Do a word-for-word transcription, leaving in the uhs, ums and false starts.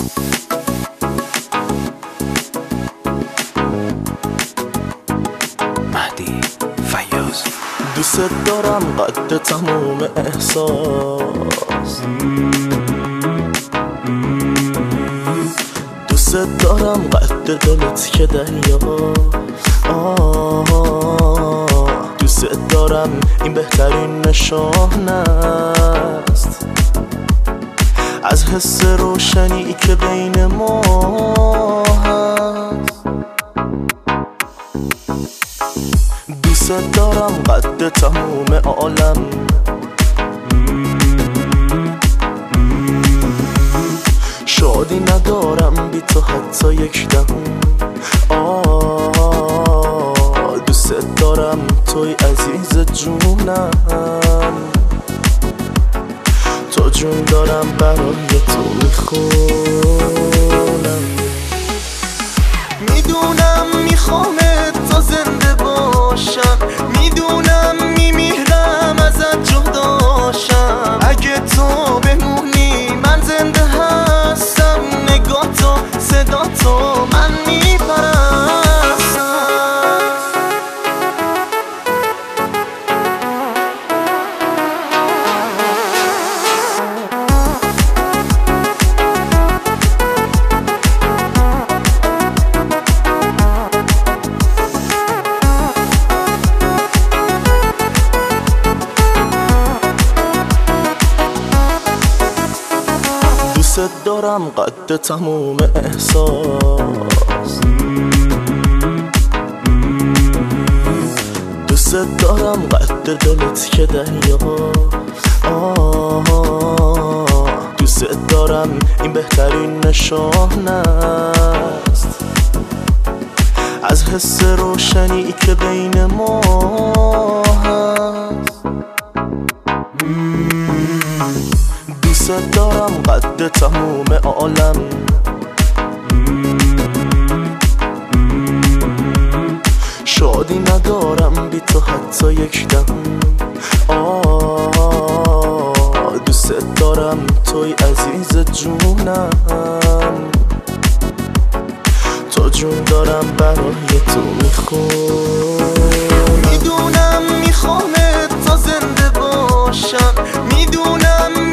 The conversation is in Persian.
مهدی فیاض. دوست دارم قد تموم احساس، دوست دارم قد دلت که دریاست. دوست دارم این بهترین نشانه است از حس روشنی که بین ما هست. دوست دارم قد تموم عالم، شادی ندارم بی تو حتی یک دهم. آه دوست دارم توی عزیز جونم، تو جون دارم برای تو میخونم. میدونم میخوامت تا زنده باشم، میدونم میمیرم ازت جداشم. اگه تو بمونی من زنده هستم، نگاه تو صدا تو من میپرستم. دوست دارم قد تموم احساس، دوست دارم قد دلت که دریاست. دوست دارم این بهترین نشانه است از حس روشنی که بین ما هست. دوست دارم قد تموم عالم، شادی ندارم بی تو حتی یک دهم. آه دوست دارم توی عزیز جونم، تو جون دارم برای تو میخونم. میدونم میخوامت تا زنده باشم، میدونم